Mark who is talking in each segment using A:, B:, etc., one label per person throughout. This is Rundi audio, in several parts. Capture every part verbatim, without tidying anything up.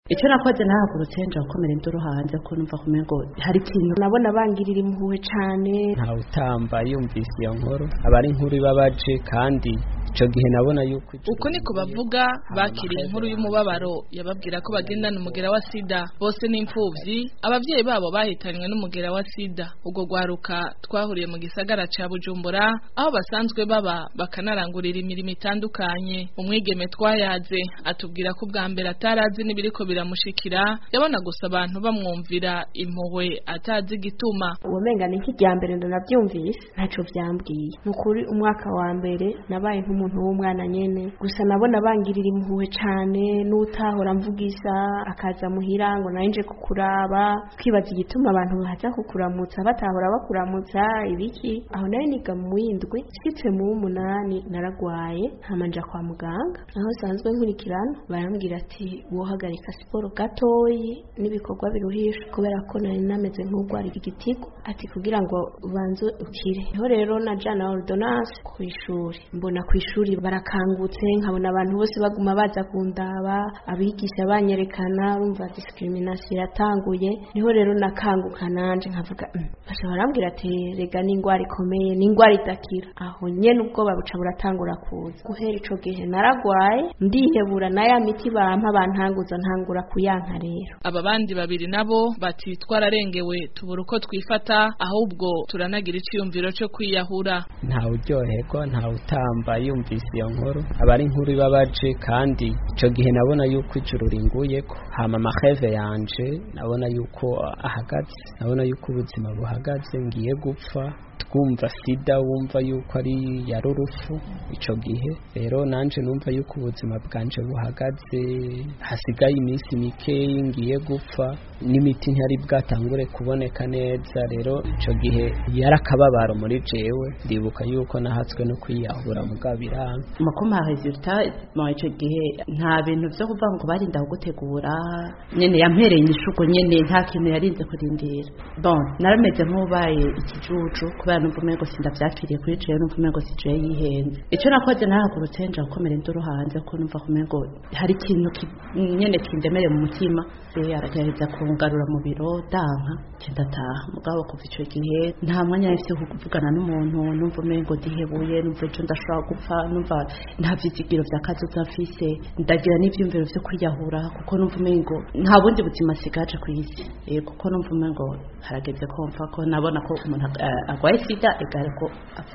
A: Icyo nakoze nahagurutse nje gukomera induru hanze ko numva kumengo hari ikintu nabona bangirira impuhwe cyane
B: nta utamba yumvise iyo nkuru abari inkuru babaje kandi ico gihe nabona yuko
C: uko niko bavuga bakiriye inkuru y'umubabaro yababwira ko bagendana umugera wa sida bose n'imfuvyi abavyeyi babo bahitanywe n'umugera wa sida ubwo gwaruka twahuriye mu gisagara ca Bujumbura aho basanzwe baba bakanarangurira imirimo itandukanye umwigeme twayaze atubwira ko bwa mbere atarazi n'ibiriko biramushikira yabona gusa abantu bamwumvira impuhwe atazi igituma
D: ubumenga ni nk'ijyambere ndanavyumvise ntaco vyambwiye nukuri umwaka wa mbere nabaye nk'umuntu w'umwana nyene gusa nabona bangirira impuhwe cane n'utahora mvugisa akaza muhira ngo nanje kukuraba kwibaza igituma abantu baza kukuramutsa batahora bakuramutsa ibiki aho nayo niga mu windwi sitse mu umunani naragwaye ntamanja kwa muganga aho sanzwe nkurikirana barambwira ati wohagarika siporo gatoyi n'ibikorwa biruhisha kubera ko nari nameze nk'ugwara igitigo ati kugira ngo ubanze ukire niho rero najana ordonnance ku ishuri mbona ku ishuri barakangutse nkabona abantu bose baguma baza kundaba abigisha banyerekana urumva discrimination yatanguye niho rero nakanguka nanje nkavuga basha barambwira ati rega n'ingwara ikomeye n'ingwara idakira aho nyene ubwo babuca buratangura kuza guhera ico gihe naragwaye ndihebura na ya miti bampa bantanguza ntangura kuyanka rero
C: aba bandi babiri nabo bati twararengewe tubura uko twifata ahubwo turanagira iciyumviro cyo kwiyahura
B: nta uryoherwa nta utamba yumvise iyo nkuru abari inkuru babaje kandi ico gihe nabona yuko ijuru ringuye ko hama maheve yanje nabona yuko ahagaze nabona yuko ubuzima buhagaze ngiye gupfa twumva sida wumva yuko ari yarurufu ico gihe rero nanje numva yuko ubuzima bwanje buhagaze hasigaye iminsi mike ngiye gupfa n'imiti ntiyari bwatangure kuboneka neza rero ico gihe yarakababaro muri jewe ndibuka yuko nahatswe no kwiyahura mugabira
A: makoma resultat mu ico gihe nta bintu byo kuvuga ngo barinda gutegura nyene yampereye inyishuko nyene nta kintu yarinze kurindira bon narameze nk'ubaye ikijuju kubera numva umengo sindavyakiriye kuri jewe numva umengo sije yihenze ico nakoze nahagurutse nje gukomera induru hanze ko numva kumengo hari ikintu nyene kindemere mu mutima eh aragereza kungarura mu biro danka kindataha mugabo kuva ico gihe nta mwanya yafise kuvugana n'umuntu numva umengo dihebuye numva ico ndashobora gupfa numva nta vyizigiro vyakazoza mfise ndagira n'ivyumviro vyo kwiyahura kuko numva umengo nta bundi buzima sigaje kwisi eh kuko numva umengo harageze ko mfa ko nabona ko umuntu agwaye sida egare ko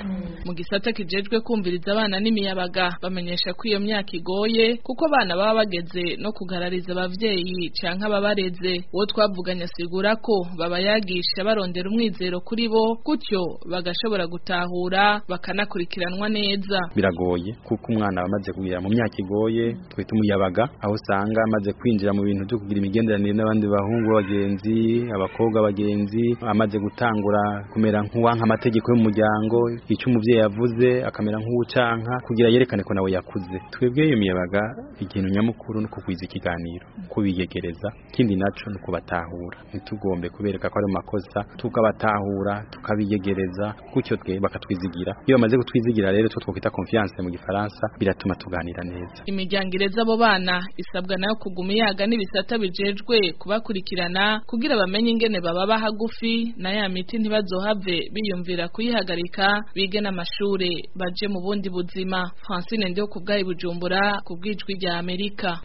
C: mu gisata kijejwe kumviriza abana n'imiyabaga bamenyesha ko iyo myaka igoye kuko abana baba bageze no kugarariza abavyeyi canke ababareze uwo twavuganya sigura ko babayagisha barondera umwizero kuri bo gutyo bagashobora gutahura bakanakurikiranwa neza
E: biragoye kuko umwana bamaze kugira mu myaka igoye twita umuyabaga aho usanga amaze kwinjira mu bintu byo kugira imigenderanire n'abandi bahungu bagenzi abakobwa bagenzi amaze gutangura kumera nk'uwanka amategeko y'umuryango icyo umuvyeyi yavuze akamera nk'uwucanka kugira yerekane ko nawe yakuze twebwe iyo miyabaga ikintu nyamukuru no kugwiza ikiganiro kubiyegereza kindi naco no kubatahura ntitugombe kubereka ko ari makosa tukabatahura tukabiyegereza gutyo twe bakatwizigira iyo bamaze kutwizigira rero two twita confiance mu gifaransa biratuma tuganira neza
C: imiryango ireza abo bana isabwa nayo kuguma iyaga n'ibisata bijejwe kubakurikirana kugira bamenye ingene baba bahagufi na ya miti ntibazohave biyumvira kuyihagarika bige n'amashure baje mu bundi buzima Francine Ndio kubgayi Bujumbura kubwijwi rya Amerika.